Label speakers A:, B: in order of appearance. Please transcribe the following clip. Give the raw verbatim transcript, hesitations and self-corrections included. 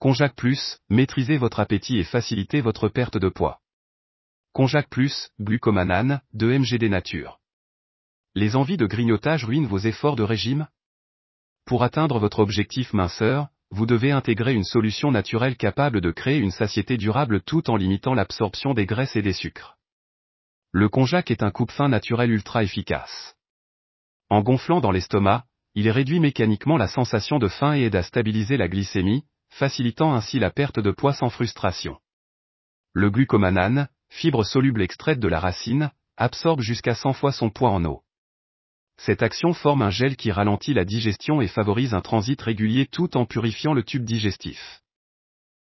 A: Konjac Plus, maîtrisez votre appétit et facilitez votre perte de poids. Konjac Plus, glucomanane, deux milligrammes nature. Les envies de grignotage ruinent vos efforts de régime? Pour atteindre votre objectif minceur, vous devez intégrer une solution naturelle capable de créer une satiété durable tout en limitant l'absorption des graisses et des sucres. Le konjac est un coupe-faim naturel ultra efficace. En gonflant dans l'estomac, il réduit mécaniquement la sensation de faim et aide à stabiliser la glycémie, facilitant ainsi la perte de poids sans frustration. Le glucomanane, fibre soluble extraite de la racine, absorbe jusqu'à cent fois son poids en eau. Cette action forme un gel qui ralentit la digestion et favorise un transit régulier tout en purifiant le tube digestif.